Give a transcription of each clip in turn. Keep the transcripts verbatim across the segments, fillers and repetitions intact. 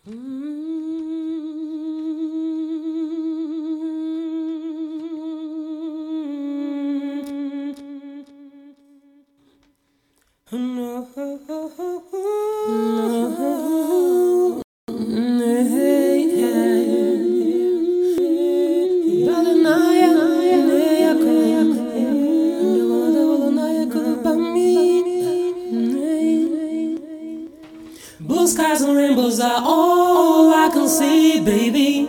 Blue skies and rainbows are all I can see, baby.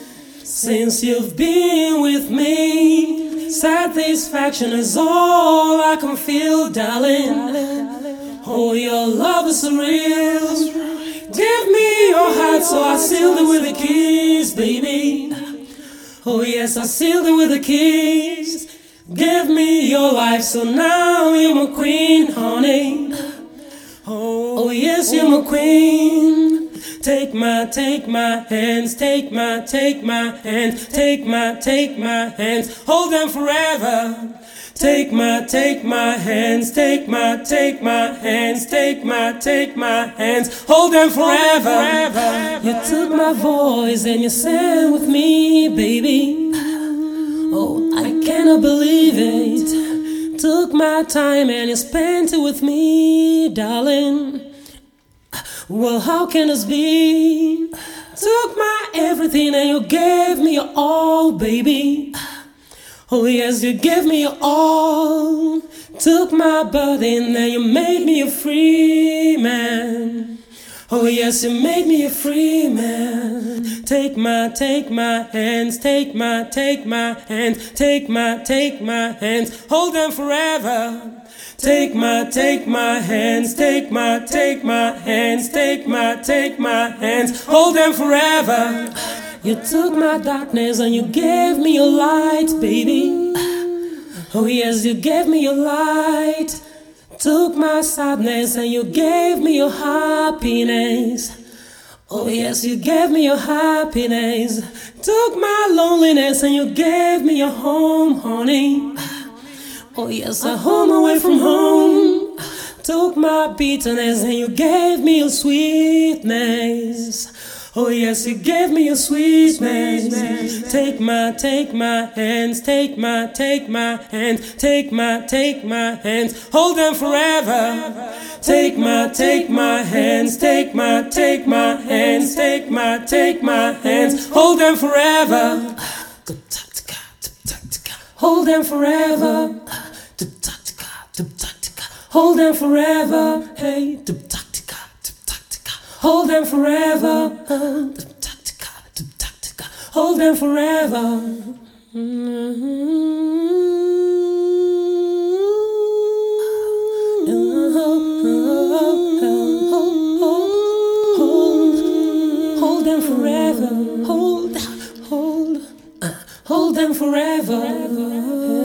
Since you've been with me, satisfaction is all I can feel, darling. Oh, your love is surreal. Give me your heart so I sealed it with a kiss, baby. Oh yes, I sealed it with a kiss. Give me your life so now you're my queen, honey. Oh, oh yes, you're my queen. Take my, take my hands, take my, take my hands, take my, take my hands, hold them forever. Take my, take my hands, take my, take my hands, take my, take my hands, hold them forever. You took my voice and you sang with me, baby. Oh, I cannot believe it. Took my time and you spent it with me, darling. Well, how can this be? Took my everything and you gave me your all, baby. Oh yes, you gave me your all. Took my burden and you made me a free man. Oh yes, you made me a free man. Take my, take my hands, take my, take my hands, take my, take my hands, hold them forever. Take my, take my hands, take my, take my hands, take my, take my hands, hold them forever. You took my darkness and you gave me your light, baby. Oh yes, you gave me your light. Took my sadness and you gave me your happiness. Oh yes, you gave me your happiness. Took my loneliness and you gave me your home, honey. Oh yes, a home away from home. Took my bitterness and you gave me your sweetness. Oh yes, you gave me your sweetness. Take my, take my hands, take my, take my hands, take my, take my hands, hold them forever. Take my, take my hands, take my, take my hands, take my, take my hands, hold them forever. Hold them forever. Hold them forever. Hey. Hold them forever. Hold them forever. Hold them forever. Hold, hold, hold them forever.